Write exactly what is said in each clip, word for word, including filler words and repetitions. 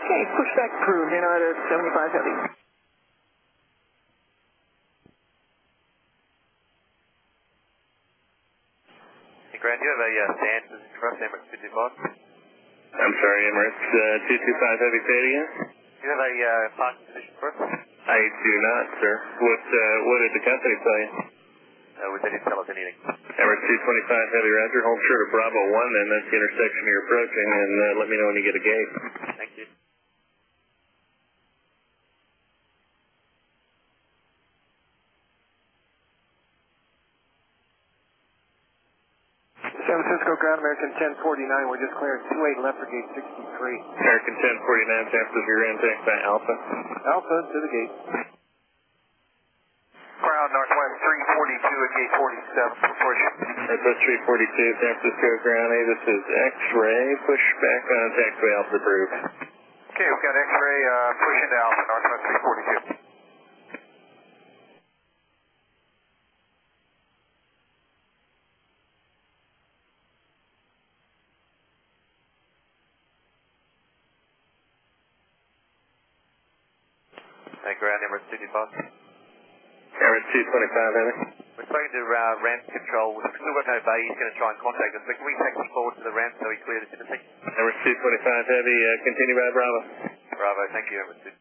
Okay, pushback approved, United seventy-five Heavy. Hey, Grant, do you have a uh, stand for us, Emirates two two five? I'm sorry, Emirates uh, two two five Heavy, say it again? Do you have a uh, parking position for us? I do not, sir. What, uh, what did the company tell you? Uh, we didn't tell us anything. Emirates two twenty-five Heavy, Roger. Hold short of Bravo one, then that's the intersection you're approaching, and uh, let me know when you get a gate. Thank you. San Francisco Ground American ten forty-nine, we're just clearing two eight left for gate sixty-three. American ten forty-nine, San Francisco Grand Tax by Alpha. Alpha to the gate. Ground Northwest three forty-two at gate forty-seven, report you. Northwest three forty-two, San Francisco Ground A, this is X-ray, push back on taxiway Alpha approved. Okay, we've got X-ray uh, pushing to Alpha, Northwest three forty-two. Hey, Ground Emirates two two five. Emirates two twenty-five Heavy. We're spoken to uh, ramp control. We've still got no bay. He's going to try and contact us. But can we take him forward to the ramp so he cleared us in the seat? Emirates two twenty-five Heavy, uh, continue by Bravo. Bravo, thank you, Emirates two.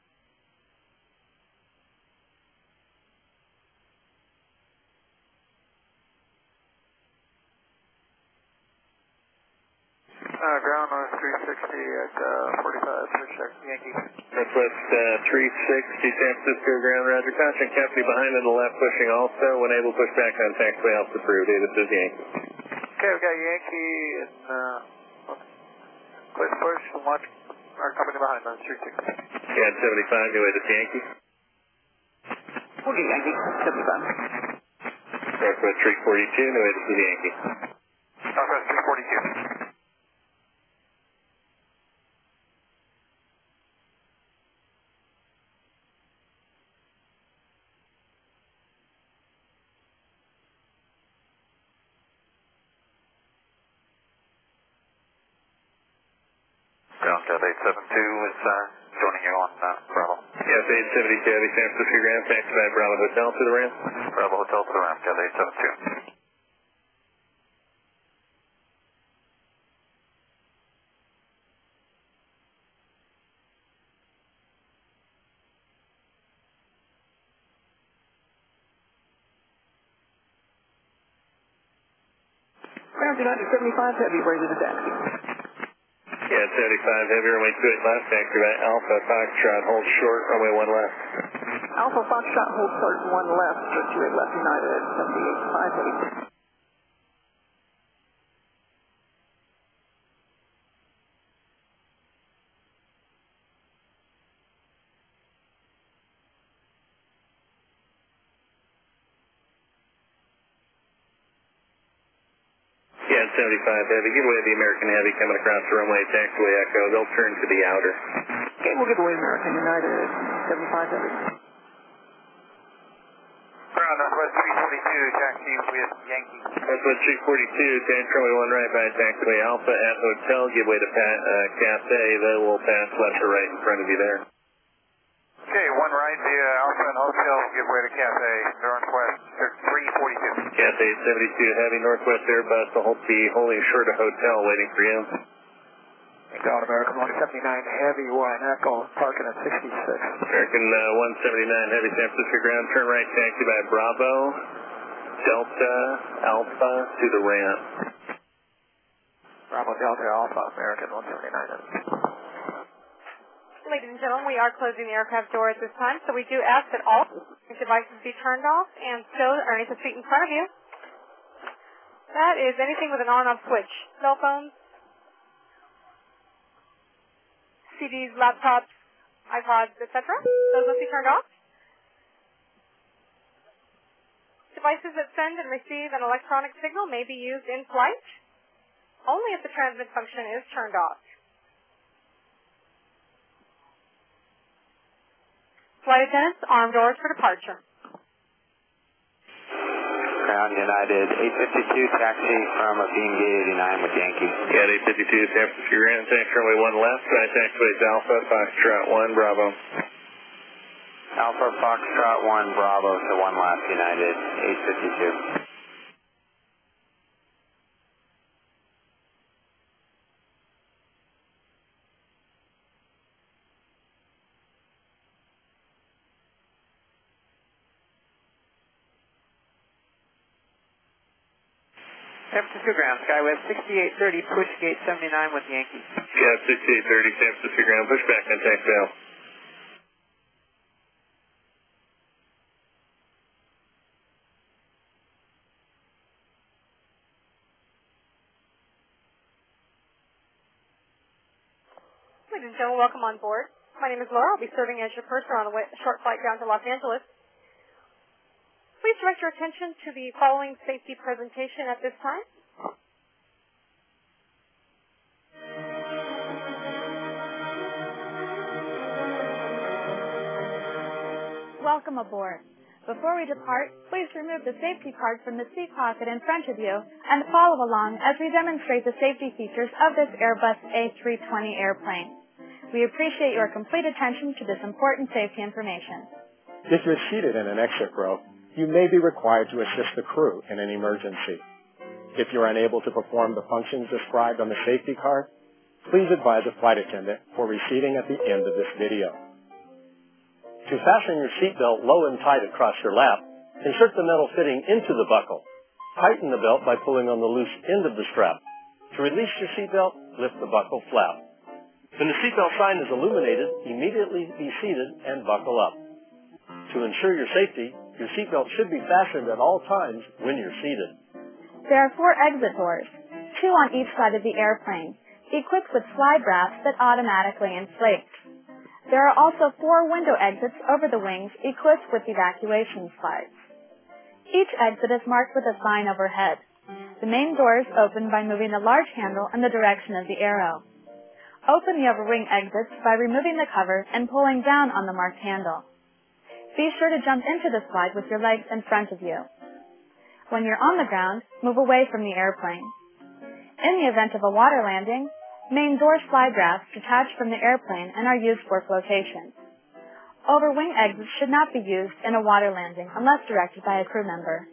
Uh, ground on three sixty at uh, forty-five, push check Yankee. Northwest uh, three sixty, San Francisco Ground, Roger. Caution, company behind on the left pushing also. When able, push back on taxiway Alpha approved. David says Yankee. Okay, we got Yankee and uh, clear to push and watch our company behind on three sixty. Yeah, seventy-five, new way to Yankee. Okay, Yankee, seventy-five. Northwest three forty-two, new way to Yankee. Northwest three forty-two. Ground Cat eight seven two is uh, joining you on uh, Bravo. Yes, eight seventy-two, Heavy, San Francisco Grand, taxi by Bravo Hotel to the ramp. Bravo Hotel to the ramp, Cat eight seven two. Ground United seventy-five Heavy, ready to taxi. Yeah, seventy-five Heavy, runway two eight left, taxi by Alpha Foxtrot, hold short, runway one left. Alpha Foxtrot, hold short, one left for two eight left United at seventy-eight five Heavy. Yeah, seventy-five Heavy, give away the American Heavy coming across the runway, taxiway Echo, they'll turn to the outer. Okay, we'll give away American United at seventy-five Heavy. Ground Northwest three forty-two, taxi with Yankee. Northwest three forty-two, change runway one right by taxiway Alpha at Hotel, give way to Pat, uh, Cathay, they will pass left or right in front of you there. Okay, one right via Alpha and Hotel, give way to Cathay, Northwest three forty-two. Cathay seventy-two Heavy, Northwest Airbus will hold be holding short of Hotel, waiting for you. Ground American one seventy-nine Heavy, one Echo, parking at sixty-six. American uh, one seventy-nine Heavy, San Francisco Ground, turn right, taxi by Bravo, Delta, Alpha to the ramp. Bravo Delta Alpha, American one seventy-nine Heavy. Ladies and gentlemen, we are closing the aircraft door at this time, so we do ask that all devices be turned off and still underneath the seat in front of you. That is anything with an on-off switch. Cell phones, C Ds, laptops, iPods, et cetera. Those must be turned off. Devices that send and receive an electronic signal may be used in flight, only if the transmit function is turned off. Flight attendants, arm doors for departure. Ground on United, eight fifty-two taxi from a Beam Gate eighty-nine with Yankee. Yeah, eight fifty-two San Francisco Grand, thanks runway one left, right taxiways Alpha, Foxtrot one, Bravo. Alpha Foxtrot one, Bravo to one left, United, eight fifty-two. San Francisco Ground, Skyweb sixty-eight thirty, push gate seventy-nine with Yankee. Yeah, sixty-eight thirty, San Francisco Ground, push back on taxi Alpha. Ladies and gentlemen, welcome on board. My name is Laura. I'll be serving as your purser on a, way, a short flight down to Los Angeles. Please direct your attention to the following safety presentation at this time. Welcome aboard. Before we depart, please remove the safety card from the seat pocket in front of you and follow along as we demonstrate the safety features of this Airbus A three twenty airplane. We appreciate your complete attention to this important safety information. If you're seated in an exit row, you may be required to assist the crew in an emergency. If you're unable to perform the functions described on the safety card, please advise a flight attendant for reseating at the end of this video. To fasten your seatbelt low and tight across your lap, insert the metal fitting into the buckle. Tighten the belt by pulling on the loose end of the strap. To release your seatbelt, lift the buckle flap. When the seatbelt sign is illuminated, immediately be seated and buckle up. To ensure your safety, your seatbelt should be fastened at all times when you're seated. There are four exit doors, two on each side of the airplane, equipped with slide rafts that automatically inflate. There are also four window exits over the wings equipped with evacuation slides. Each exit is marked with a sign overhead. The main doors open by moving the large handle in the direction of the arrow. Open the overwing exits by removing the cover and pulling down on the marked handle. Be sure to jump into the slide with your legs in front of you. When you're on the ground, move away from the airplane. In the event of a water landing, main door slide rafts detach from the airplane and are used for flotation. Overwing exits should not be used in a water landing unless directed by a crew member.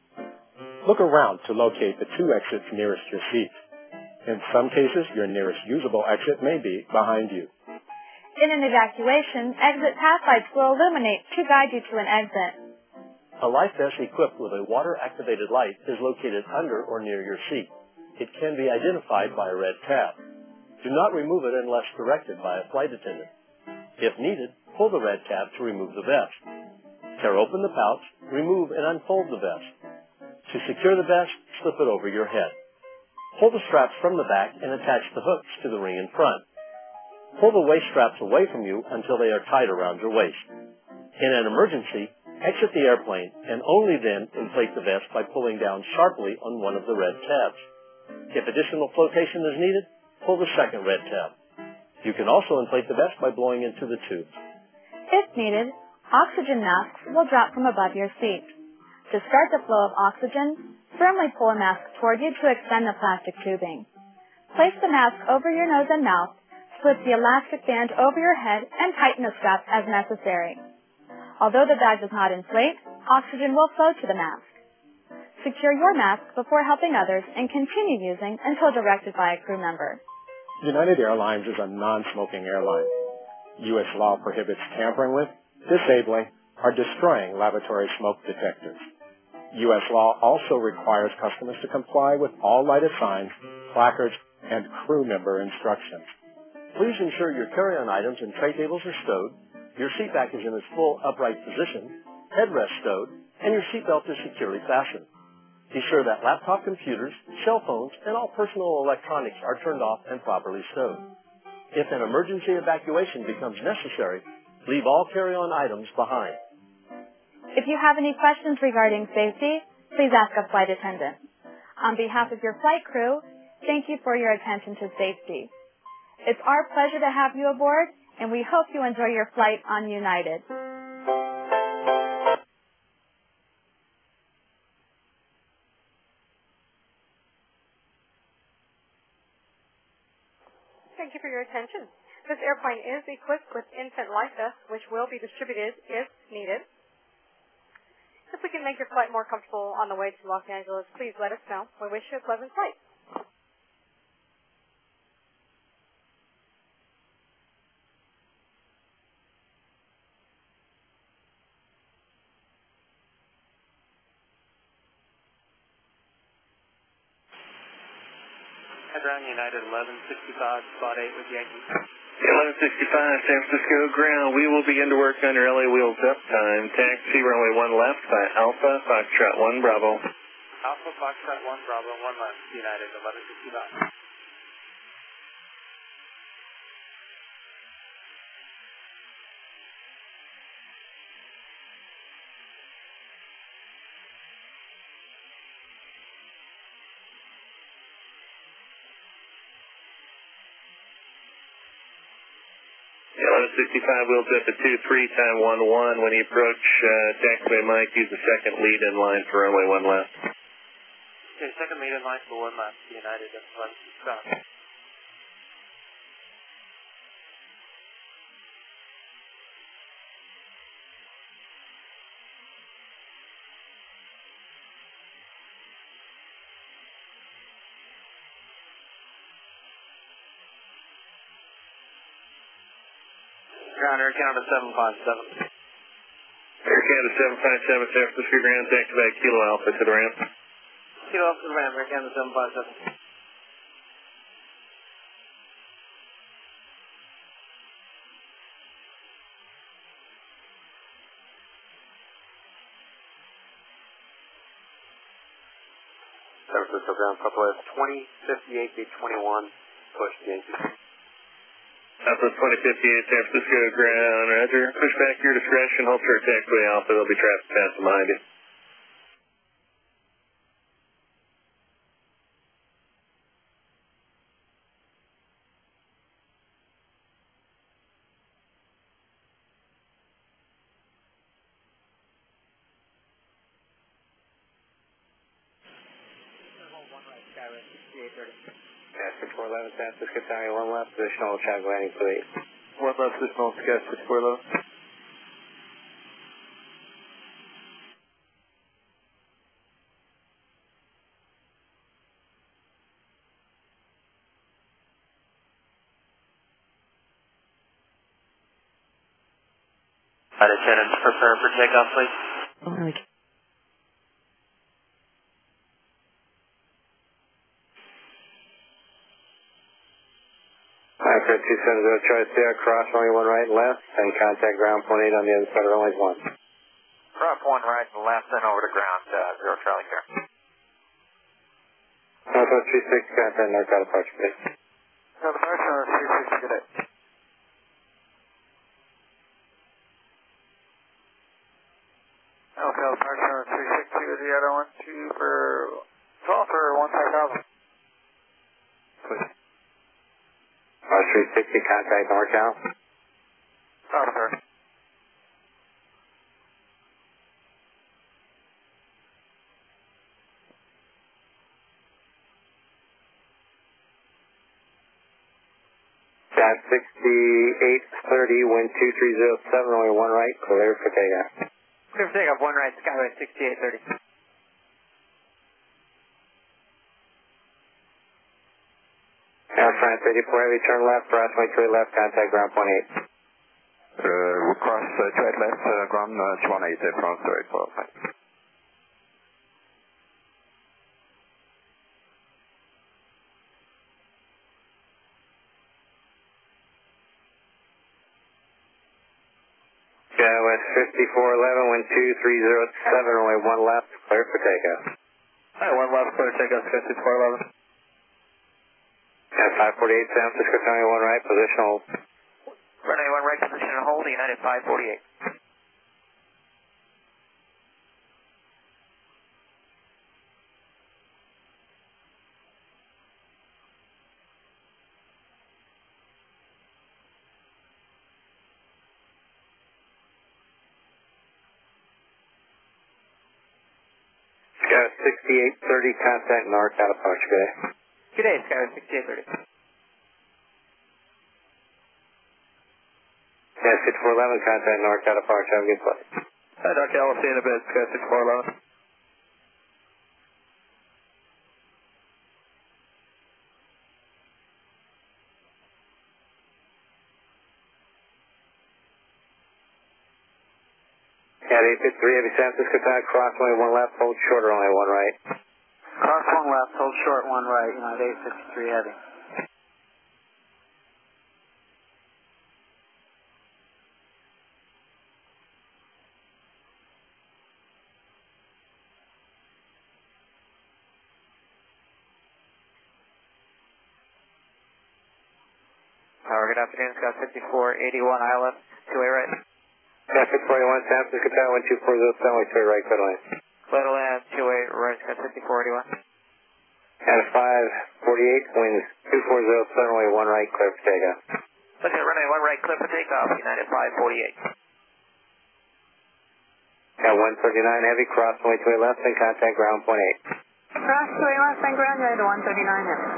Look around to locate the two exits nearest your seat. In some cases, your nearest usable exit may be behind you. In an evacuation, exit path lights will illuminate to guide you to an exit. A life vest equipped with a water-activated light is located under or near your seat. It can be identified by a red tab. Do not remove it unless directed by a flight attendant. If needed, pull the red tab to remove the vest. Tear open the pouch, remove and unfold the vest. To secure the vest, slip it over your head. Pull the straps from the back and attach the hooks to the ring in front. Pull the waist straps away from you until they are tied around your waist. In an emergency, exit the airplane and only then inflate the vest by pulling down sharply on one of the red tabs. If additional flotation is needed, pull the second red tab. You can also inflate the vest by blowing into the tubes. If needed, oxygen masks will drop from above your seat. To start the flow of oxygen, firmly pull a mask toward you to extend the plastic tubing. Place the mask over your nose and mouth, slip the elastic band over your head, and tighten the straps as necessary. Although the bag does not inflate, oxygen will flow to the mask. Secure your mask before helping others and continue using until directed by a crew member. United Airlines is a non-smoking airline. U S law prohibits tampering with, disabling, or destroying laboratory smoke detectors. U S law also requires customers to comply with all lighted signs, placards, and crew member instructions. Please ensure your carry-on items and tray tables are stowed, your seat back is in its full upright position, headrest stowed, and your seatbelt is securely fastened. Be sure that laptop computers, cell phones, and all personal electronics are turned off and properly stowed. If an emergency evacuation becomes necessary, leave all carry-on items behind. If you have any questions regarding safety, please ask a flight attendant. On behalf of your flight crew, thank you for your attention to safety. It's our pleasure to have you aboard, and we hope you enjoy your flight on United. your attention. This airplane is equipped with infant life vests, which will be distributed if needed. If we can make your flight more comfortable on the way to Los Angeles, please let us know. We wish you a pleasant flight. Ground United eleven sixty-five, spot eight with Yankee. eleven sixty-five, San Francisco ground. We will begin to work on your L A wheels up time. Taxi runway one left by Alpha, Foxtrot one, Bravo. Alpha, Foxtrot one, Bravo, one left, United eleven sixty-five. eleven sixty-five, wheels up at two three, time one one. When you approach uh, taxiway Mike, use the second lead in line for runway one left. Okay, second lead in line for one left, United eleven sixty-five. Ground Air Canada seven five seven. Air Canada seven five seven, San Francisco ground, taxiway Kilo Alpha to the ramp. Kilo Alpha to the ramp, Air Canada seven five seven. San Francisco ground, Southwest twenty fifty-eight, gate twenty-one, push Yankee. Southwest twenty fifty-eight, San Francisco ground, roger. Push back your discretion, hold short taxiway Alpha, there'll be traffic passing behind you. Yeah, six four eleven, San Francisco Tower, one left, positional traffic landing, please. One left, positional, sky six four eleven. Flight attendants, prepare for takeoff, please. Oh, really? Alpha two seven zero, Charlie Sierra, cross runway one right and left, and contact ground point eight on the other side of runway one. Drop one right and left, then over to ground, uh, zero Charlie Sierra. Northwest three six, contact Northbound approach, please. Now the departure on three sixty, good day. Okay, departure on three sixty with the other one, two for, twelve for one five thousand. Please. Uh, three sixty, contact NorCal. Oh, sir. Got sixty-eight thirty, wind two three zero seven, runway one right, clear for takeoff. Clear for takeoff, one right, Skyway sixty-eight thirty. Air France eighty-four heavy, turn left, cross runway two left, contact ground point eight. Uh, we'll cross uh, straight left, uh, ground uh, two one eight, uh, France eight four five. Skywest fifty-four eleven, wind two three zero seven, runway one left, clear for takeoff. Alright, one left, clear takeoff, sky six four eleven. At five forty-eight, San Francisco County one right, position hold. Runway one right, position and hold, United five forty-eight. Skywest sixty-eight thirty, contact north out of Punch Bay. Good day, Skyway sixty-eight thirty. Yeah, sixty-four eleven, contact NorCal approach, have a good flight. Hi, NorCal, I'll see you in a bit, Sky sixty-four eleven. Cat eight fifty-three, Heavy San Francisco Tower, cross only one left, hold short or only one right. Cross one left, hold short one right, United eight fifty-three Heavy. Tower, good afternoon, Scott fifty-four eighty-one, I L F, two-way right. Cat fifty-four eighty-one, San Francisco Tower, one two four zero, seven way two-way right, clear to land. Clear to land, two-way right, Scott fifty-four eighty-one. Cat five forty-eight, winds two four zero, seven way one right, clear for takeoff. Looking at runway one right, clear for takeoff, United five forty-eight. Cat one thirty-nine, Heavy, cross only two way left, and contact ground point eight. Cross two way left and ground, United one thirty-nine Heavy.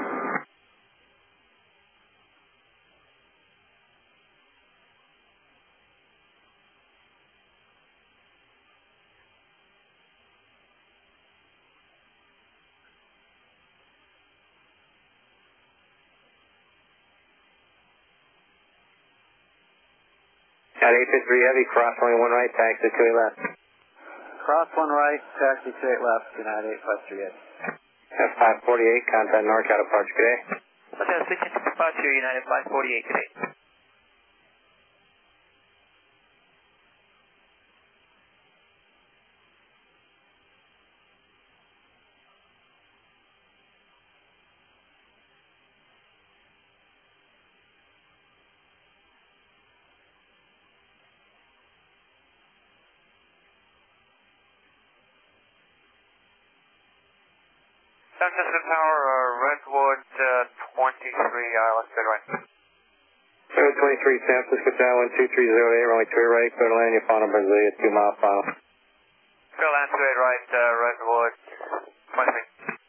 Cat eight fifty-three Heavy, cross only one right, taxi two way left. Cross one right, taxi two eight left, United eight five three Heavy. F five forty-eight, contact NorCal approach, good day. Okay, switching to departure, United five forty-eight, good day. San Francisco Tower, uh, Redwood uh, twenty-three, I L S, good right. Redwood twenty-three, San Francisco Tower, one two three zero eight, runway two right, clear to land, your final Brasilia, two mile final. Clear land, two eight right, uh, Redwood twenty-three.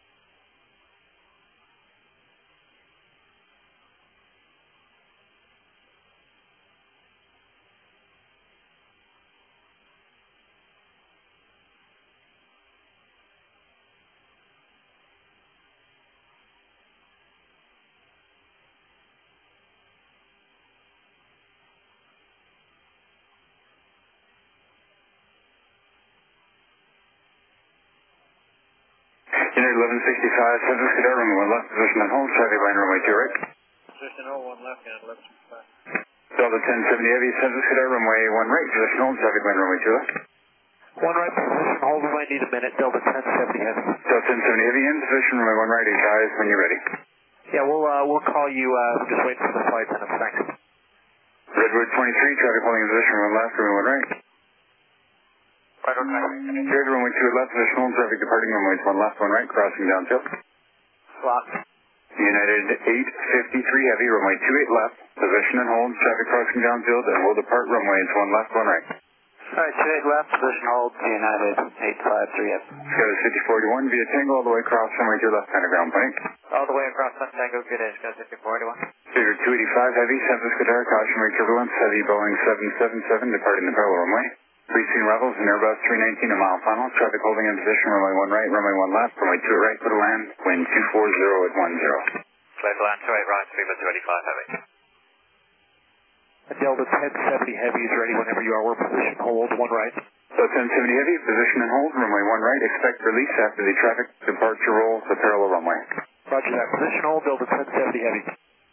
United eleven sixty-five, San Francisco Tower, runway one left, position on hold, traffic line runway two right. Position hold one left, and eleven sixty-five. Delta ten seventy Heavy, San Francisco Tower, runway one right, position hold, traffic line runway two left. One right, position hold, we might need a minute, Delta ten seventy Heavy. Delta ten seventy Heavy, in position, runway one right, advise when you're ready. Yeah, we'll, uh, we'll call you, uh, we're just waiting for the flight attendants, thanks. Redwood twenty-three, traffic holding in position, runway left, runway one right. Right, okay. Cleared runway two left, position hold, traffic departing runways one left, one right, crossing downfield. Slot. United eight fifty-three Heavy, runway two eight left, position and hold, traffic crossing downfield, and will depart runways one left, one right. Alright, two eight left, position hold, United eight five three Heavy. Sky fifty-four eighty-one, via Tango, all the way across runway two left, kind of ground point. All the way across Santiago, good day, Sky fifty-four eighty-one. Figure two eighty-five Heavy, San Francisco Tower, cautionary turbulence, heavy Boeing seven seven seven, departing the parallel runway. Reaching levels in Airbus three nineteen, a mile final, traffic holding in position, runway one right, runway one left, runway two right, clear to land, wind two four zero at one zero. Clear to land, two eight right, three two eighty-five Heavy. Delta ten seventy Heavy is ready whenever you are, we're position hold one right. Delta ten seventy Heavy, position and hold, runway one right, expect release after the traffic departure roll to parallel runway. Roger that, position hold, Delta ten seventy Heavy.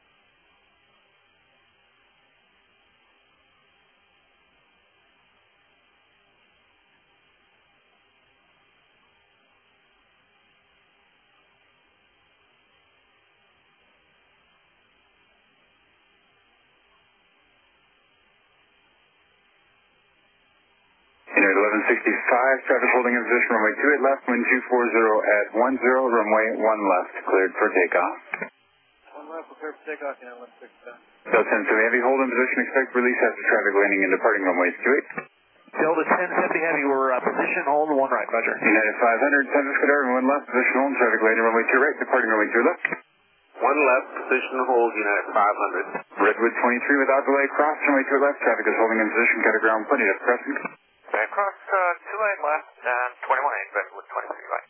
United eleven sixty-five, traffic holding in position, runway two eight left, wind two four zero at one zero, runway one left, cleared for takeoff. One left, prepare for takeoff, United eleven sixty-five. Delta ten seventy Heavy, hold in position, expect release after traffic landing and departing runways two eight. Delta ten seventy Heavy, we're uh, position hold one right, roger. United five hundred, San Francisco Tower, one left, position hold, traffic landing runway two right, departing runway two left. One left, position hold, United five hundred. Redwood twenty-three without delay, cross, runway two left, traffic is holding in position, got a ground plenty of crossing. Back cross, uh, two lane left, and twenty-one eight, Redwood twenty-three right.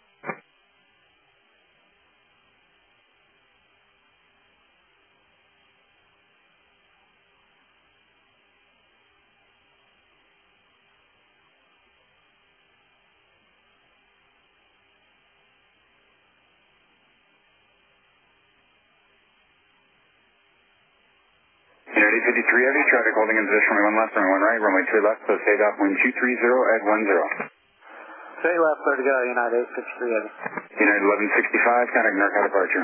United fifty-three heavy, traffic holding in position, runway one left, runway one right, runway two left, so stay off wind two three zero at one zero. Stay left, clear to go, United eight fifty-three heavy. United eleven sixty-five, contact NorCal departure.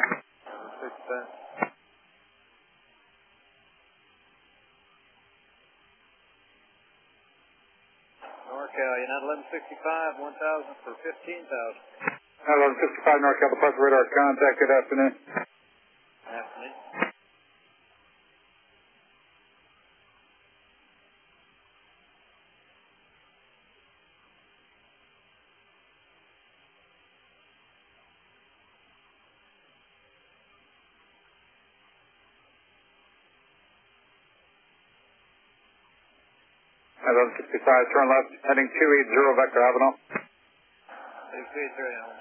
NorCal, United eleven sixty-five, one thousand for fifteen thousand. eleven sixty-five, NorCal departure radar, contact, good afternoon. Afternoon. eleven sixty-five, turn left, heading two eighty Vector Avenue. two eighty, Avenue.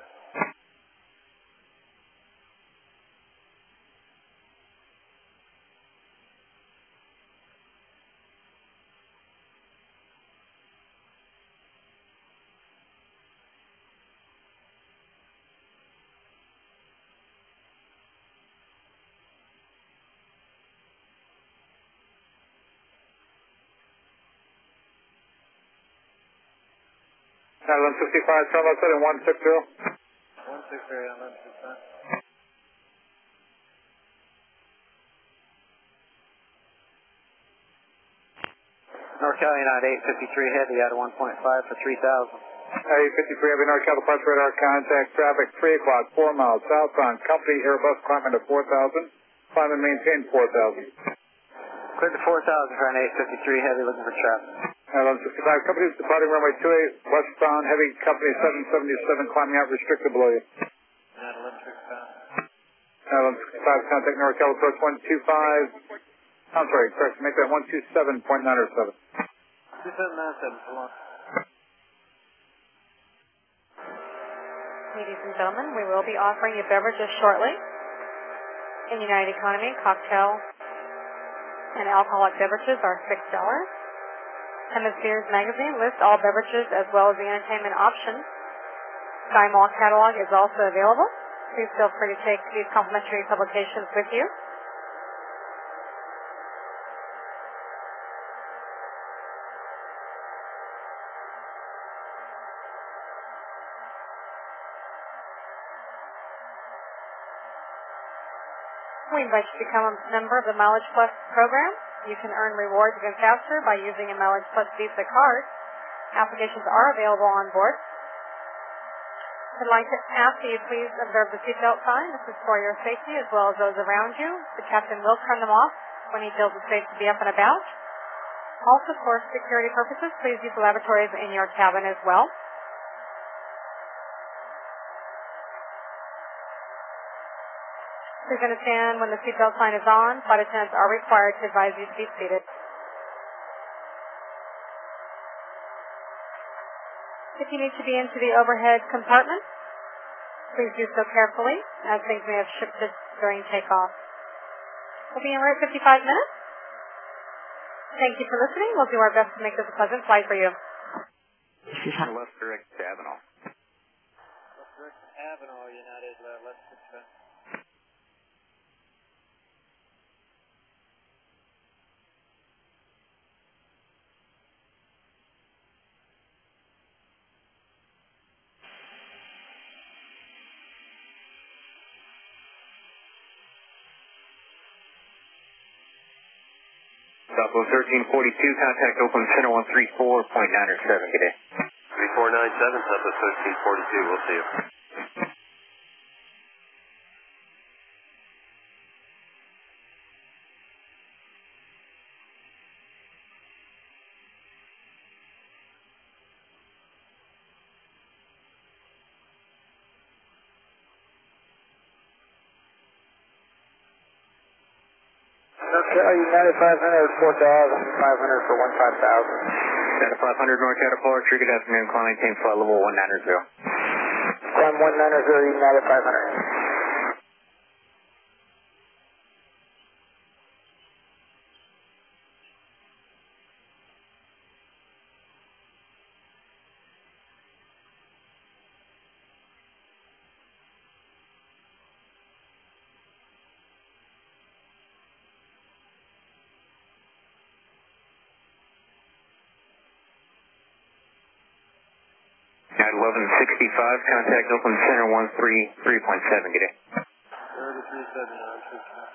eleven sixty-five, turn left, heading one six zero. one six zero, eleven sixty-five. NorCal, United eight fifty-three heavy out of one point five for three thousand. eight fifty-three heavy, NorCal departure radar, contact, traffic, three o'clock, four miles southbound, company Airbus, climbing to four thousand, climb and maintain four thousand. Clear to four thousand for an eight fifty-three heavy, looking for traffic. eleven sixty-five, company departing runway two eight, westbound, heavy, company seven seventy-seven, climbing out, restricted below you. United eleven sixty-five. eleven sixty-five, contact NorCal approach one two five, I'm sorry, correct, make that one two seven point nine seven. two seven nine seven, so long. Ladies and gentlemen, we will be offering you beverages shortly. In United Economy, cocktail and alcoholic beverages are six dollars. Hemispheres magazine lists all beverages as well as the entertainment options. Sky Mall catalog is also available. Please feel free to take these complimentary publications with you. We invite you to become a member of the Mileage Plus program. You can earn rewards even faster by using a Mileage Plus Visa card. Applications are available on board. I'd like to ask that you please observe the seatbelt sign. This is for your safety as well as those around you. The captain will turn them off when he feels it's safe to be up and about. Also, for security purposes, please use lavatories in your cabin as well. Please understand when the seatbelt sign is on, flight attendants are required to advise you to be seated. If you need to be into the overhead compartment, please do so carefully, as things may have shifted during takeoff. We'll be in right fifty-five minutes. Thank you for listening. We'll do our best to make this a pleasant flight for you. Left direct Avenue. Left direct Avenue, United uh, left sixty-five. Southwest thirteen forty-two, contact Oakland Center one three four point nine seven, good day. three four nine seven, Southwest thirteen forty-two, we'll see you. Okay, United five hundred, four thousand, five hundred for one five thousand. United five hundred, North Caterpillar, true, good afternoon, climb maintain flight level one nine zero. Climb one nine zero, United five hundred. At eleven sixty-five, contact Oakland Center one three three point seven, good day. thirty-three seven, nine six nine.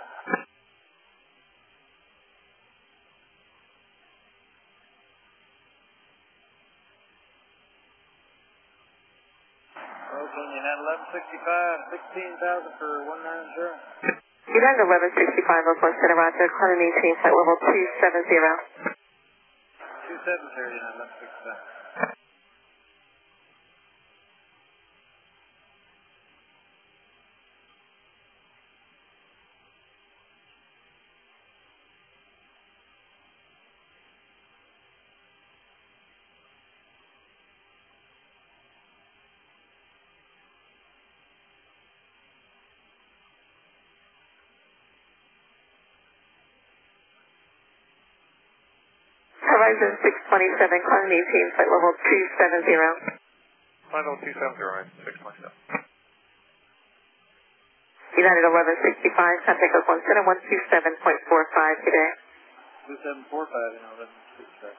Oakland, United eleven sixty-five, sixteen thousand for one nine zero. United eleven sixty-five, Oakland Center, Roger, climb and maintain flight level two seven zero. two seven zero, United eleven sixty-five. Horizon six twenty-seven, climb and maintain flight level two seven zero. Flight level two seven zero, six twenty-seven. United eleven sixty-five, contact Oakland Center one two seven point four five today. two seven four five, United eleven sixty-five.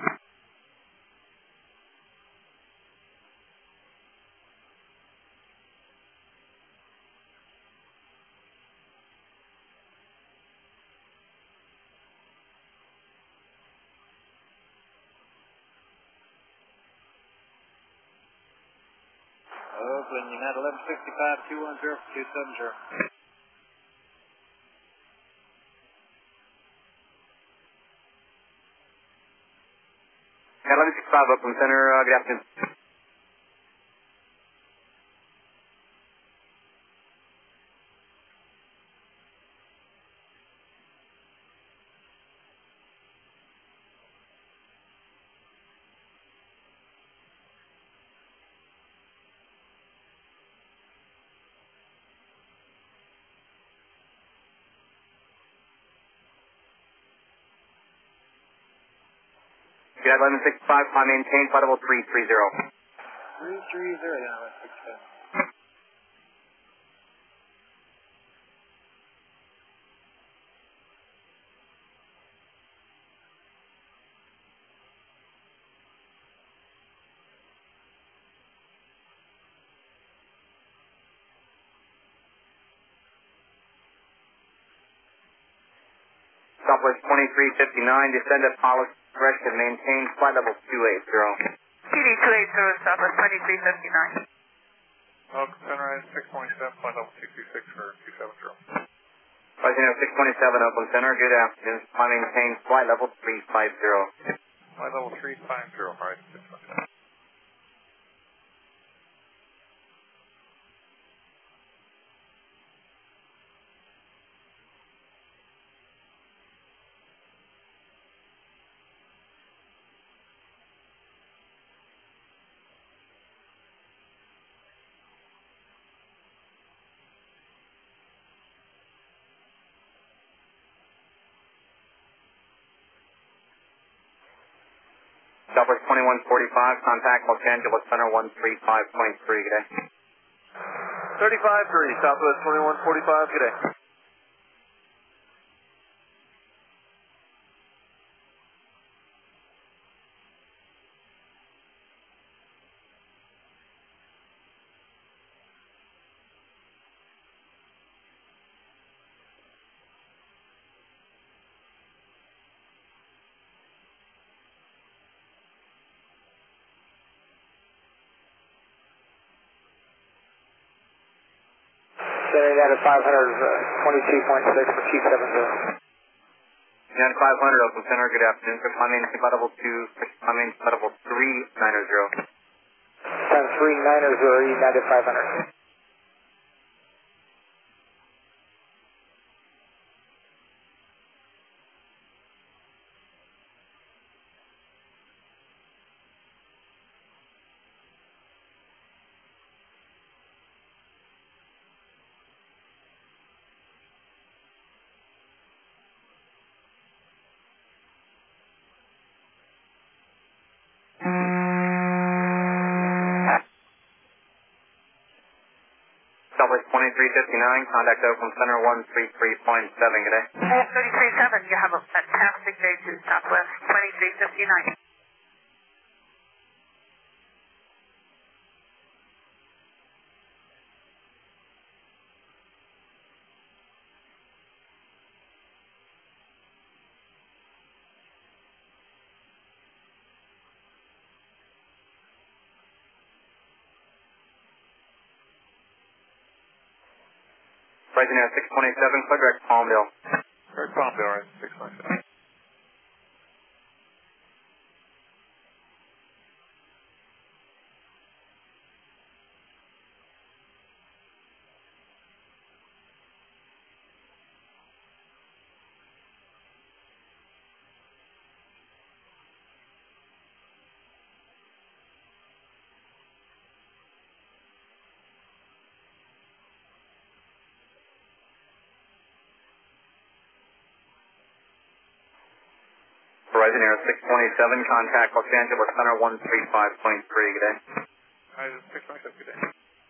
Oakland, United eleven sixty-five, two one zero for two seven zero. eleven sixty-five, Oakland Center, uh, good afternoon. United eleven sixty-five, climb maintain flight level three three zero. three three zero, United eleven sixty-five. Southwest twenty-three fifty-nine, descend at Apollo Express and maintain flight level two eight zero. T D two eight zero, Southwest twenty-three fifty-nine. Oakland Center, six twenty-seven, flight level two two six for two seven zero. Rising six twenty-seven, Oakland Center, good afternoon, climb maintain flight level three five zero. Flight level three five zero, Horizon six twenty-seven. Southwest twenty-one forty-five, contact Los Angeles Center one three five point three, good day. thirty-five three, Southwest twenty-one forty-five, good day. United five hundred, twenty-two point six for two seven zero. United five hundred, Oakland Center, good afternoon. Climb maintain flight level two, climb maintain flight level three nine zero. Time three nine zero, United five hundred. three fifty-nine, contact Oakland Center one three three point seven, good day. thirty-three seven, you have a fantastic day to Southwest twenty-three fifty-nine. Rising Air six twenty-seven, clear direct Palmdale. Direct Palmdale, right, six twenty-seven. Horizon Air six twenty-seven, contact Los Angeles Center one three five point three, good day. Horizon six twenty-seven, good day.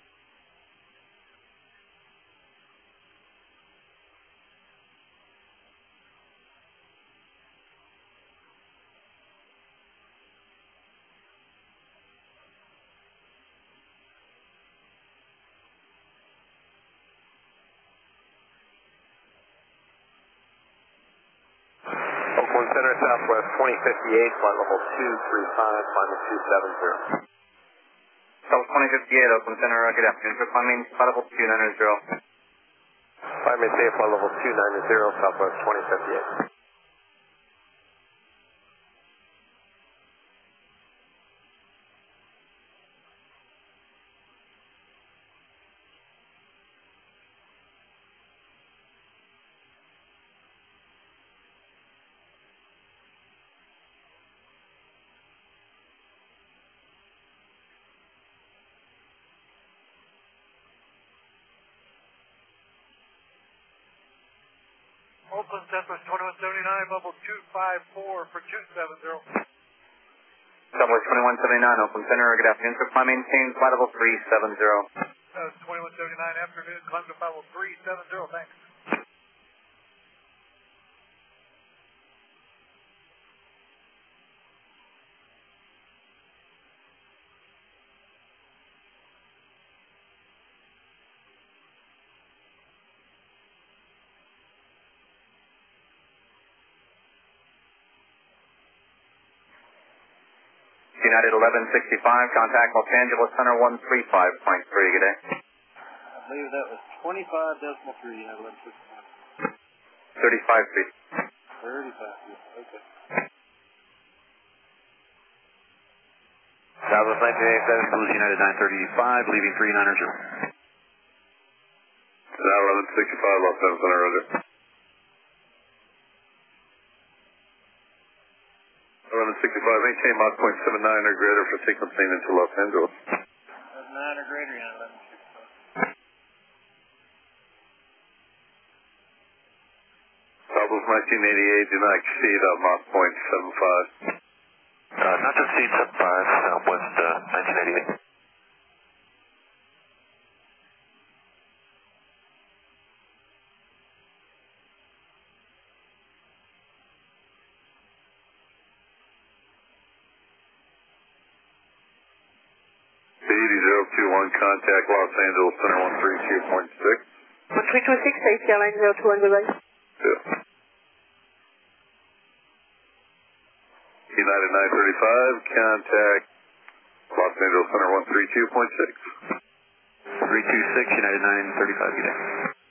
Oakland Center Southwest twenty fifty-eight, flight level two three five, final two seven zero. Southwest twenty fifty-eight, Oakland Center, uh, good afternoon, sir. Climb main, flight level two nine zero. Climb main, safe, flight level two nine zero, Southwest twenty fifty-eight. Oakland Southwest twenty-one seventy-nine, level two five four for two seven zero. Southwest twenty-one seventy-nine, Oakland Center, good afternoon, sir. Climb maintain, flight level three seven zero. Uh, twenty-one seventy-nine, afternoon, climb to flight level three seven zero, thanks. United eleven sixty-five, contact Los Angeles Center one three five point three, good day. I believe that was twenty-five decimal three, United eleven sixty-five. thirty-five feet. thirty-five feet, okay. Southwest nineteen eighty-seven, Blues United nine thirty-five, leaving three nine zero. eleven sixty-five, Los Angeles Center, roger. eleven sixty-five, maintain Mach point seven nine or greater for sequencing into Los Angeles. nine or greater, United eleven sixty-five. Southwest nineteen eighty-eight, do not exceed uh, Mach point seven five. Uh, not to exceed seven five, Southwest uh, nineteen eighty-eight. eighty zero two one, contact Los Angeles Center one three two point six. one three two six, A C L nine zero two one, goodbye. Yeah. United nine thirty-five, contact Los Angeles Center one three two point six. three two six, United nine thirty-five, good day.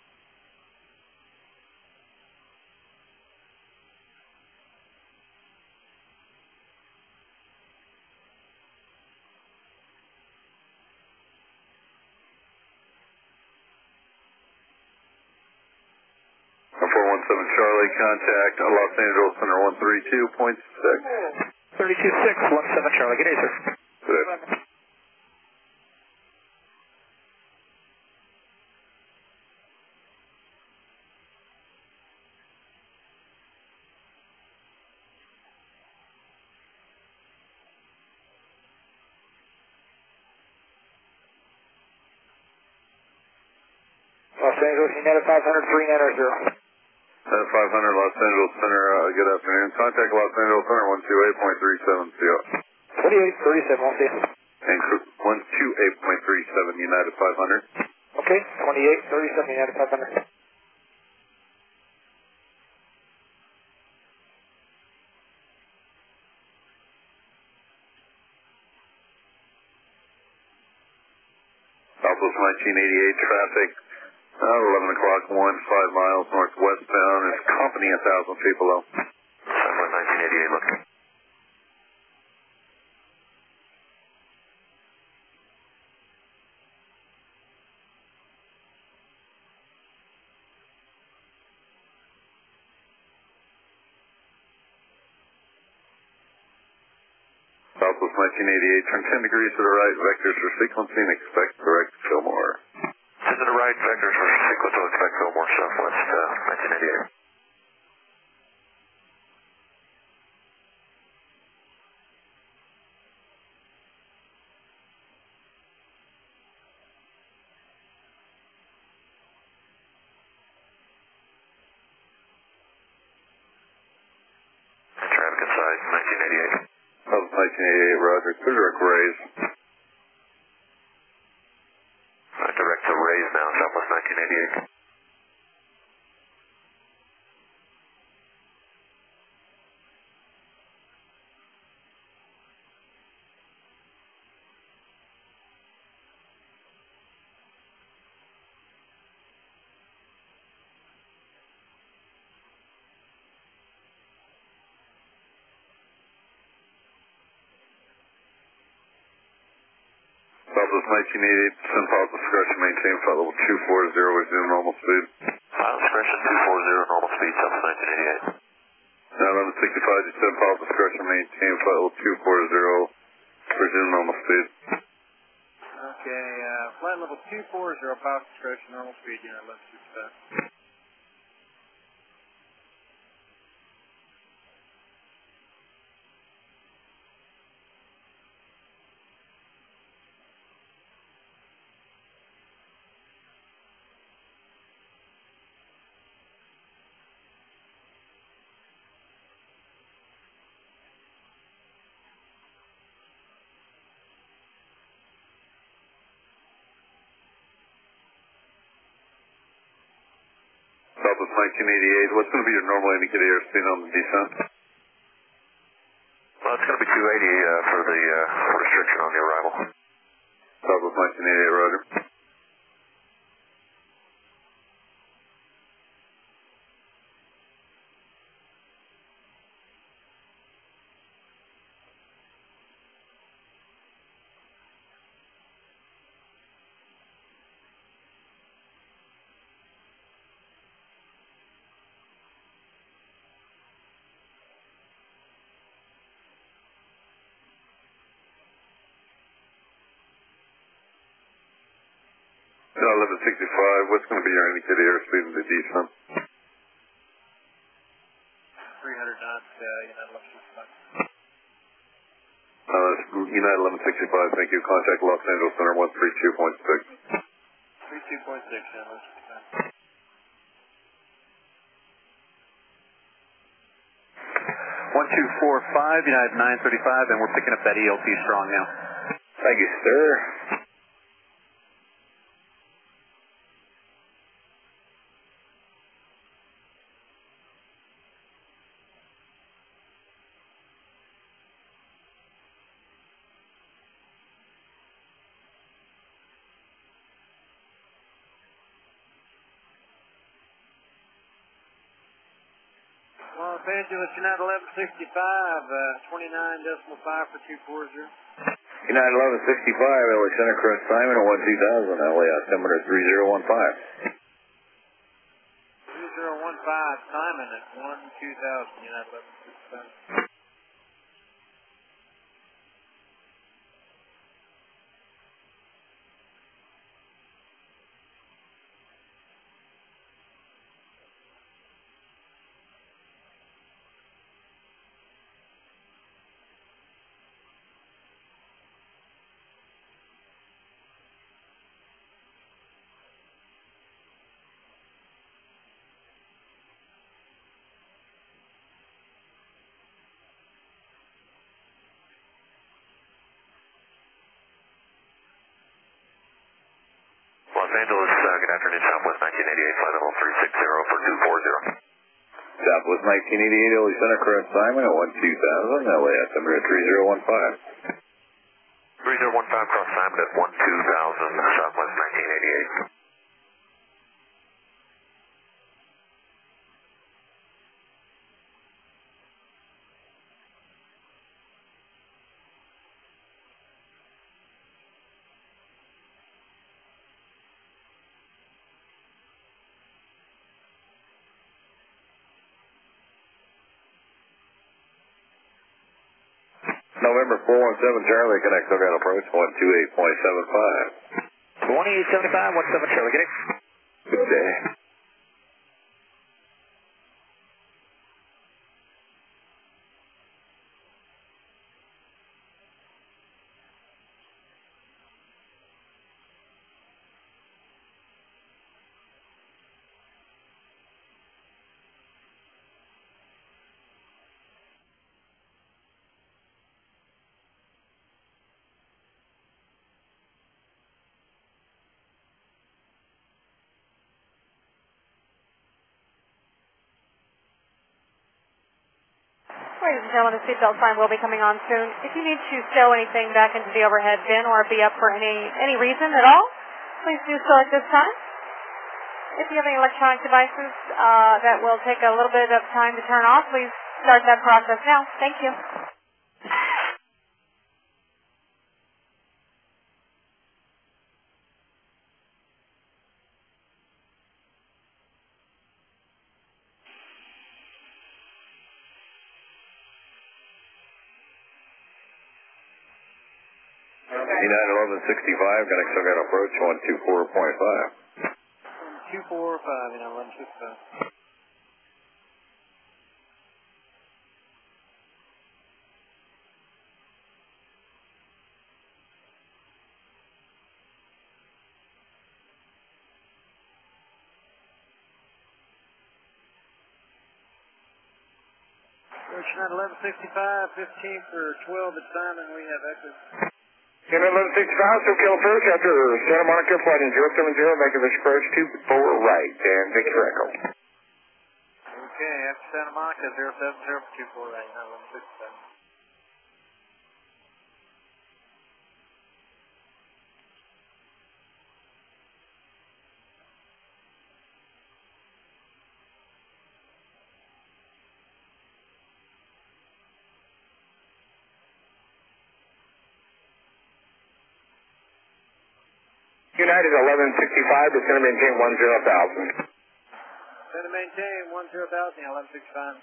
four one seven Charlie, contact Los Angeles Center one three two point six. thirty-two six, one seven Charlie, good day, sir. Good. Los Angeles, United five hundred, three nine zero. Uh, five hundred Los Angeles Center, uh, good afternoon. Contact Los Angeles Center, one two eight point three seven, C O. twenty-eight thirty-seven, we'll see. And one two eight point three seven, United five hundred. Okay, twenty-eight thirty-seven, United five hundred. Southwest nineteen eighty-eight traffic, uh, eleven o'clock, one, five miles northwestbound. It's company one thousand feet below. Southwest nineteen eighty-eight, look. Southwest nineteen eighty-eight, turn ten degrees to the right, vectors for sequencing, expect direct Fillmore. ten to the right, vectors for sequencing, expect Fillmore, Southwest uh, nineteen eighty-eight. Traffic inside, nineteen eighty-eight. Southwest nineteen eighty-eight, roger. Clear direct raise. Right, direct to raise now, Southwest nineteen eighty-eight. Southwest nineteen eighty-eight, send pilot discretion, maintain flight level two four zero, resume normal speed. Pilot discretion two four zero, normal speed, Southwest nineteen eighty-eight. Now eleven sixty-five, descend pilot discretion, maintain flight level two four zero, resume normal speed. Okay, uh, flight level two four zero, pilot discretion, normal speed, United eleven sixty-five. Southwest nineteen eighty-eight, what's going to be your normal indicated airspeed on the descent? Well, it's going to be two eighty uh, for the uh, restriction on the arrival. Southwest nineteen eighty-eight, roger. eleven sixty-five, what's going to be your indicated airspeed in the descent? three hundred knots, uh, United eleven sixty-five. Uh, United eleven sixty-five, thank you. Contact Los Angeles Center, one three two point six. three two point six, United eleven sixty-five. one two four five, United nine thirty-five, and we're picking up that E L T strong now. Thank you, sir. Los Angeles, United eleven sixty-five, uh, twenty-nine decimal five for two four zero. United eleven sixty-five, L A Center Cross Simon, one two thousand, L A altimeter three zero one five. three zero one five, Simon at one two thousand, United eleven sixty-five. Angeles, uh, good afternoon, Southwest nineteen eighty-eight, flight level three six zero for two four zero. Southwest nineteen eighty-eight, L A Center, correct assignment at one two thousand, L A S number at three zero one five. three zero one five, cross assignment at one two thousand, Southwest nineteen eighty-eight. November four one seven, Charlie, connect, still got approach one two eight point seven five. one eight seven five, one seven Charlie, get it? Good day. Ladies and gentlemen, the seatbelt sign will be coming on soon. If you need to stow anything back into the overhead bin or be up for any, any reason at all, please do so at this time. If you have any electronic devices uh, that will take a little bit of time to turn off, please start that process now. Thank you. United eleven sixty-five, connect, still got approach one two four point five. two four five, United eleven sixty-five. United eleven sixty-five, fifteen for twelve at Simon, we have exit. United eleven sixty-five, so kill approach after Santa Monica, flight in zero seven zero, Vancouver approach two four right, and Victor Echo. Okay, after Santa Monica, zero seven zero for two four right, United eleven sixty-five. United eleven sixty-five, is going to maintain one zero thousand. Going to maintain one zero thousand, eleven sixty-five.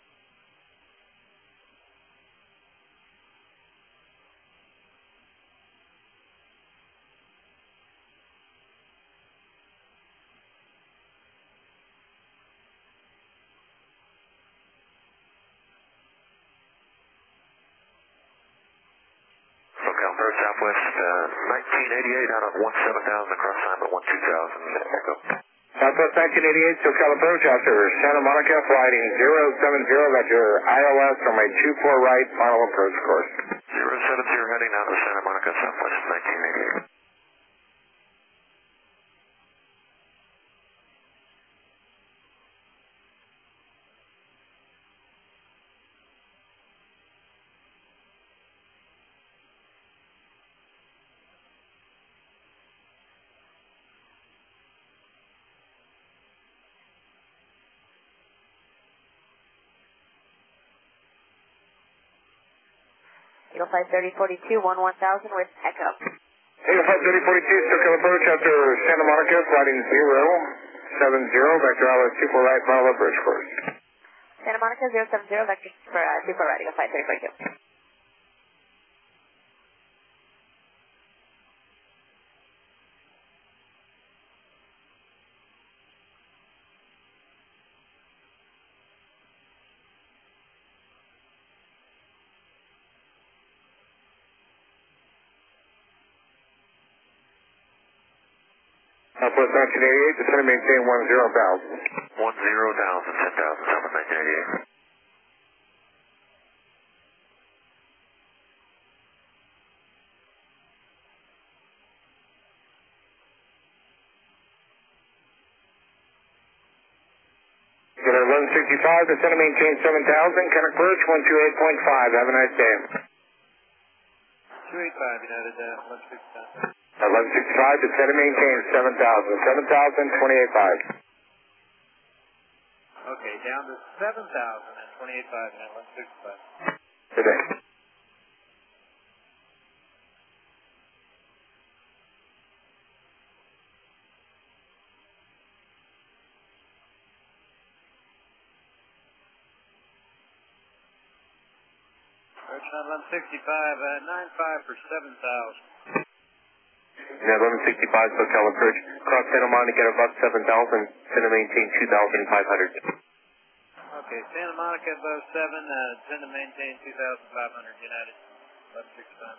SoCal Third Southwest, uh, nineteen eighty-eight out of one seven thousand, cross assignment one two thousand, Echo. Southwest nineteen eighty-eight, SoCal approach after Santa Monica, flighting zero seven zero, got your I L S on my two four right, final approach course. zero seven zero heading out of Santa Monica, Southwest nineteen eighty-eight. eight oh five thirty forty-two, one one thousand with Echo. eight oh five thirty forty-two, SoCal approach after Santa Monica, flighting zero seven zero, vector I L S two four right, final approach course. Santa Monica, zero seven zero, vector for uh, two four right, eight oh five thirty forty-two. Southwest nineteen eighty-eight, it's going to maintain one zero thousand. one zero thousand, ten thousand, Southwest nineteen eighty-eight. United eleven sixty-five, descend and maintain seven thousand, Kenneck Bridge, one two eight point five. Have a nice day. two eighty-five, United, uh, eleven sixty-five. eleven sixty-five, descend and maintain seven thousand, seven thousand, twenty-eight five. Okay, down to seven thousand and twenty-eight five, United, eleven sixty-five. Today. eleven sixty-five, uh, nine five for seven thousand. Yeah, eleven sixty-five, SoCal approach. Cross Santa Monica at above seven thousand, send and maintain two thousand five hundred. Okay, Santa Monica above seven, uh, send and maintain two thousand five hundred, United, eleven sixty-five.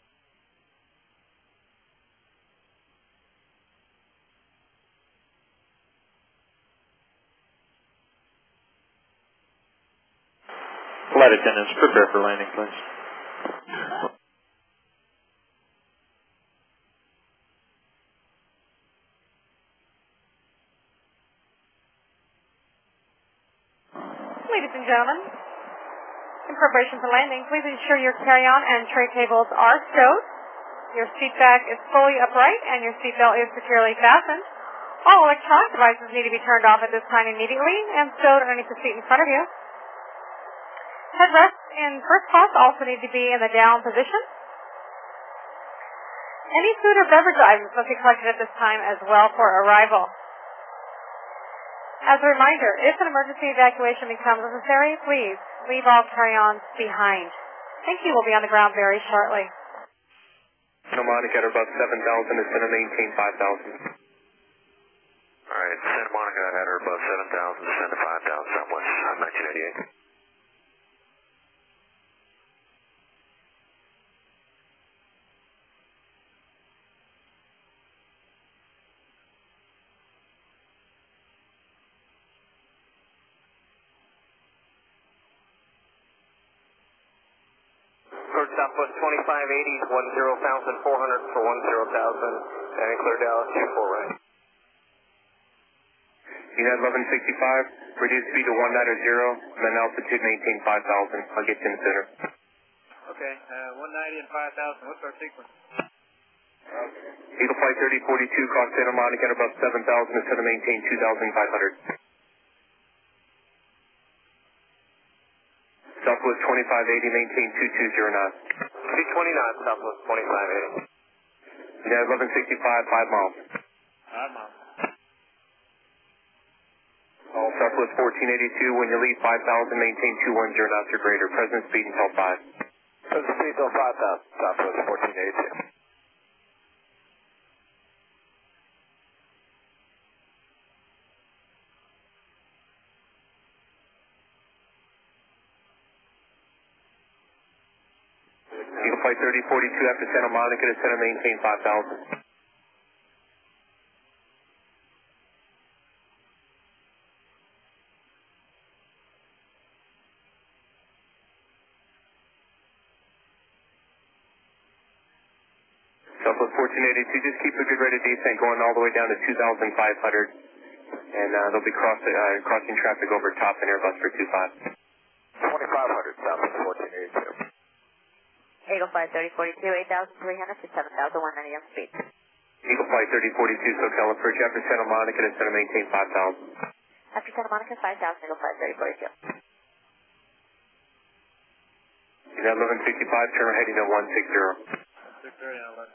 Flight attendants, prepare for landing, please. Ladies and gentlemen, in preparation for landing, please ensure your carry-on and tray tables are stowed, your seat back is fully upright, and your seatbelt is securely fastened. All electronic devices need to be turned off at this time immediately and stowed underneath the seat in front of you. Headrests in first class also need to be in the down position. Any food or beverage items must be collected at this time as well for arrival. As a reminder, if an emergency evacuation becomes necessary, please leave all carry-ons behind. Thank you. We'll be on the ground very shortly. Santa Monica at above seven thousand, is going to maintain five thousand. All right, Santa Monica at or above seven thousand, descend to five thousand, Southwest nineteen eighty-eight. Approach Southwest twenty-five eighty, one zero thousand four hundred for one zero thousand, and clear Dallas two four right. United eleven sixty-five, reduce speed to one nine zero, and then altitude maintain five thousand. I'll get you in the center. Okay, uh, one ninety and five thousand, what's our sequence? Eagle Flight thirty forty-two, cross Santa Monica at above seven thousand, is going to maintain two thousand five hundred. Southwest twenty-five eighty, maintain two two zero knots. C twenty knots, Southwest twenty-five eighty. United eleven sixty-five, five miles. Five miles. All Southwest fourteen eighty-two, when you leave five thousand, maintain two one zero knots or greater. Present speed until five. Present speed until five thousand, Southwest fourteen eighty-two. Eagle Flight thirty forty-two after Santa Monica to center, maintain five thousand. Southwest fourteen eighty-two, just keep a good rate of descent going all the way down to two thousand five hundred, and uh, they'll be cross, uh, crossing traffic over top and Airbus for two five. twenty-five hundred, Southwest fourteen eighty-two. Eagle Flight thirty forty-two, eight thousand three hundred to seven thousand one ninety on speed. Eagle Flight thirty forty-two, SoCal approach after Santa Monica to center, maintain five thousand. After Santa Monica, five thousand, Eagle Flight thirty forty-two. United eleven sixty-five, turn heading to one six zero. six zero, eleven.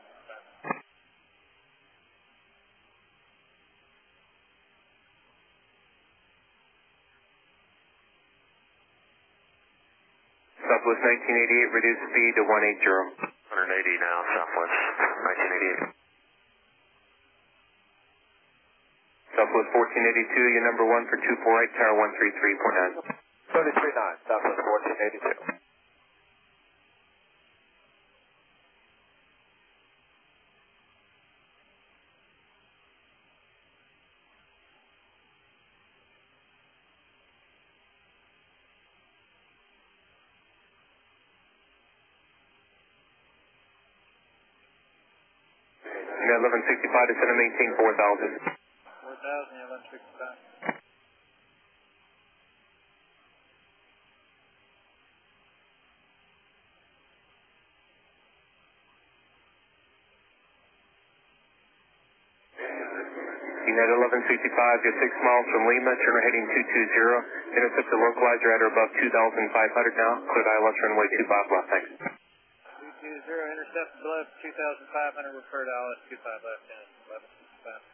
Southwest nineteen eighty-eight, reduce speed to one eight zero. one eighty now, Southwest nineteen eighty-eight. Southwest fourteen eighty-two, your number one for two four eight, tower one three three point nine. thirty-three nine, Southwest fourteen eighty-two. United eleven sixty-five to center, maintain four thousand. four thousand, eleven sixty-five. United eleven sixty-five, just six miles from Lima, turn heading two two zero. Intercept the localizer at or above two thousand five hundred now. Clear I L S runway two five left, thanks. two two zero, intercept below two thousand five hundred, refer to I L S two five left, eleven sixty-five.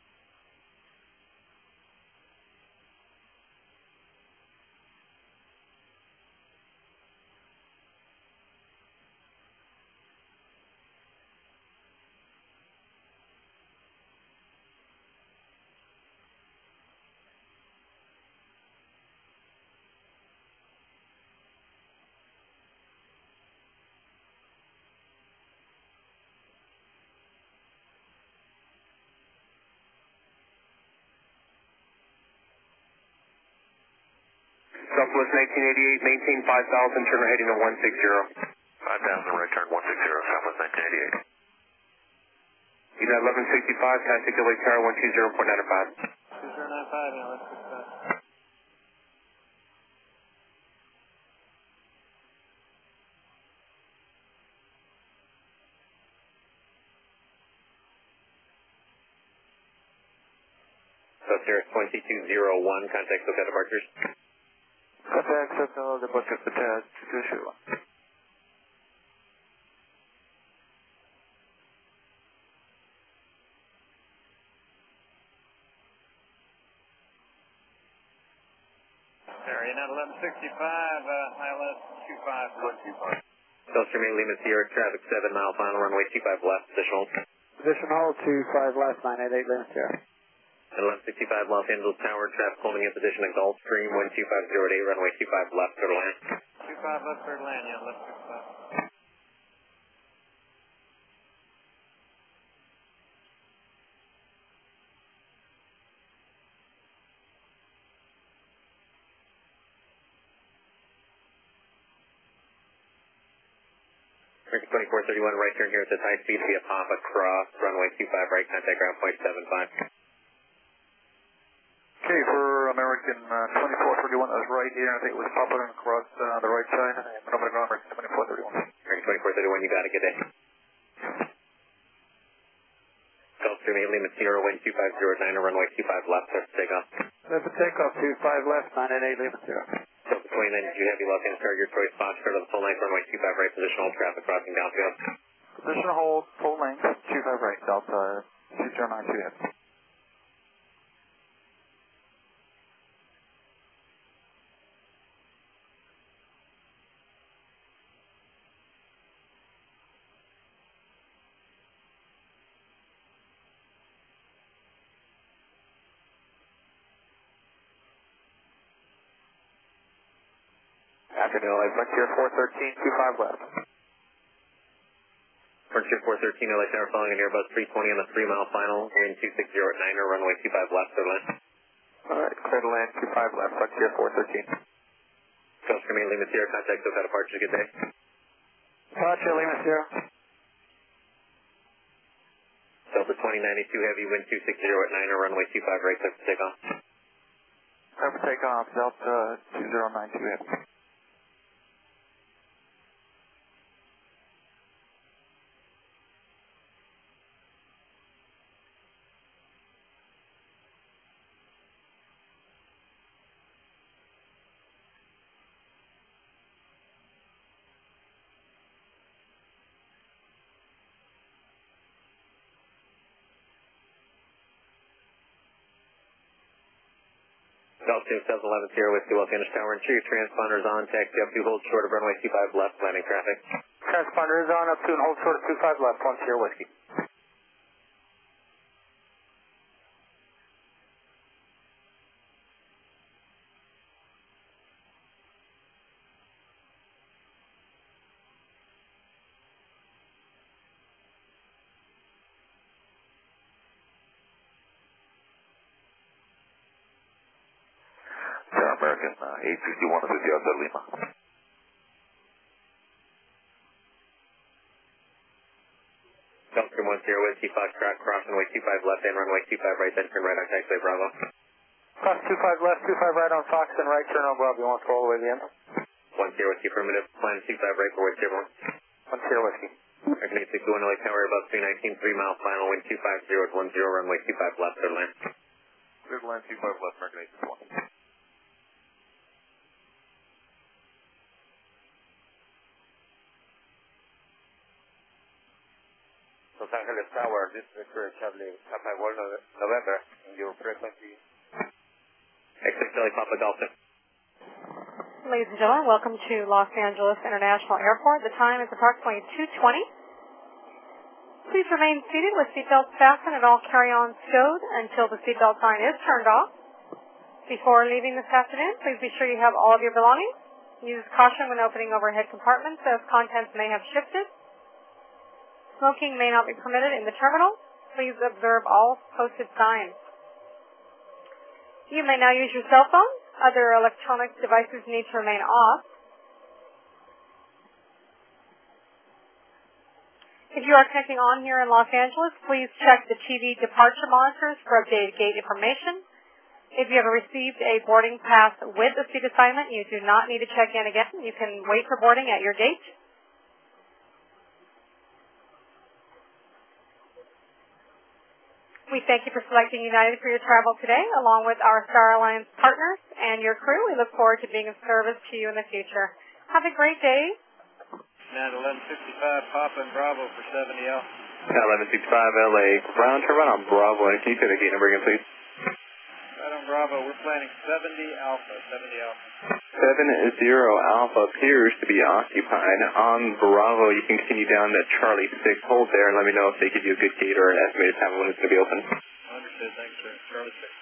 Southwest nineteen eighty-eight, maintain five thousand, turn heading to one six zero. five thousand, right turn one six zero, Southwest nineteen eighty-eight. United eleven sixty-five, contact L A Tower one two zero point nine five. two zero nine five, yeah, let's fix that. South Sierra twenty-two zero one, contact SoCal departures. Contact SoCal departures, contact two zero one. United eleven sixty-five, uh, I L S two five left. South Sierra Lima Sierra, traffic seven mile final, runway two five left, position hold. Position hold two five left, nine eight eight Lima Sierra. eleven sixty-five Los Angeles Tower, traffic holding in position at Gulfstream, wind two five zero eight, runway two five left, clear to land. two five left, clear to land, yeah, left six five. twenty-four thirty-one, right turn here at this high speed via Papa Cross, runway two five right, contact ground point seven five. Okay, for American uh, twenty-four thirty-one, that was right here. I think it was popping across uh, the right side. And coming to ground, twenty-four thirty-one. American twenty-four thirty-one, you got it, good day. Gulfstream eight Lima Sierra, wind two five zero nine, runway two five left, start to take off. That's a takeoff, two five left, nine eight eight Lima Sierra. Delta twenty-nine, did you have your Los Angeles target, your choice, Foxtrot of the full length, runway two five right, position hold, traffic crossing downfield. Position hold, full length, two five right, Delta two zero nine two hit. Afternoon, like Frontier four thirteen, two five left. Frontier four thirteen, L A Tower following an Airbus three twenty on the three mile final, wind two six zero at niner, runway two five left, clear to land. Alright, clear to land, two five left, Frontier four thirteen. Gulfstream eight Lima Sierra, contact SoCal departures, good day. Departure, Lima Sierra. Delta twenty ninety-two heavy, wind two six zero at niner, runway two five right, clear for takeoff. Clear for takeoff, Delta two zero nine two hit. Gulfstream seven eleven Sierra Whiskey, Los Angeles Tower, ensure your transponders on, taxi up to hold short of runway two five left, landing traffic. Transponder is on, up to and hold short of two five left, Frontier Whiskey. American uh, eight fifty-one is with you outside Lima. Gulfstream one Sierra Whiskey, Foxtrot, cross runway two five left and runway two five right, then turn right on taxiway Bravo. Cross two five left, two five right on Fox, and right turn on Bravo. You want to go all the way to the end? one Sierra Whiskey, affirmative, plan two five right for Whiskey, everyone. one Sierra Whiskey. American eight six one, L A Tower, Airbus three nineteen, three mile final, wind two five zero at one zero, runway two five left, clear to land. Clear to land, two five left, American eight six one. Los Angeles Tower, this is Victor Charlie, Papa World November, in your frequency. Exit Charlie Papa Delta. Ladies and gentlemen, welcome to Los Angeles International Airport. The time is approximately two twenty. Please remain seated with seatbelts fastened and all carry-on stowed until the seatbelt sign is turned off. Before leaving this afternoon, please be sure you have all of your belongings. Use caution when opening overhead compartments as contents may have shifted. Smoking may not be permitted in the terminal. Please observe all posted signs. You may now use your cell phone. Other electronic devices need to remain off. If you are connecting on here in Los Angeles, please check the T V departure monitors for updated gate information. If you have received a boarding pass with a seat assignment, you do not need to check in again. You can wait for boarding at your gate. We thank you for selecting United for your travel today, along with our Star Alliance partners and your crew. We look forward to being of service to you in the future. Have a great day. United eleven sixty-five, Papa and Bravo for seventy Alpha. eleven sixty-five L A, ground to run on Bravo, and can you say the gate number again, please? Right on Bravo, we're planning seventy Alpha, seventy Alpha. seven zero Alpha appears to be occupied. On Bravo, you can continue down to Charlie six. Hold there and let me know if they give you a good gate or an estimated time when it's going to be open. Understood, thanks, sir. Charlie six.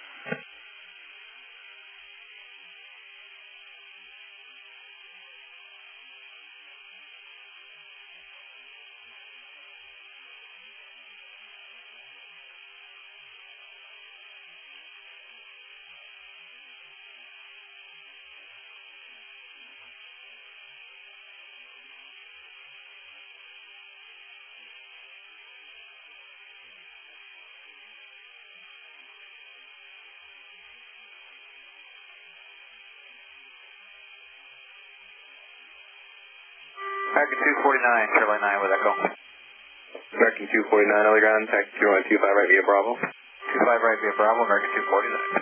American two forty-nine, Charlie nine with Echo. American two forty-nine, L A ground, taxi zero one two five right via Bravo. two five right via Bravo, American two forty-nine.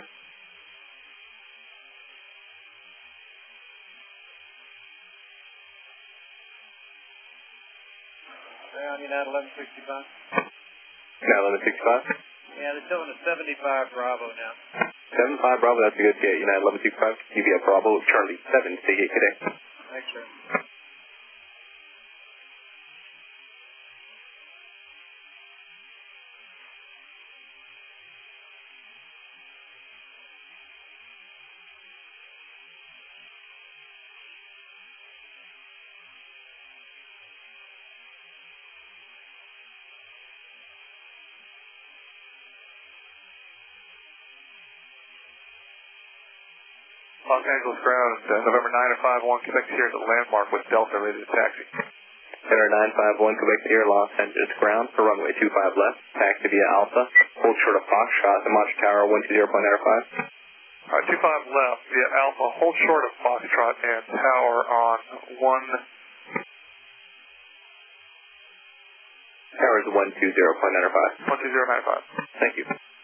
Stay on United eleven sixty-five. United eleven sixty-five? Yeah, they're showing a seventy-five Bravo now. seventy-five Bravo, that's a good gate. United eleven sixty-five, you via Bravo, Charlie seven, stay gate today. Thanks, sir. Los Angeles ground, uh, November nine five one, Quebec Sierra at Landmark with Delta ready to taxi. Center nine five one, Quebec Sierra, Los Angeles ground for runway two five left, taxi via Alpha, hold short of Foxtrot, the Mach Tower one two zero point nine five. Alright, two five left via Alpha, hold short of Foxtrot and Tower on one. Tower is one two zero point nine five. one two zero nine five. Thank you.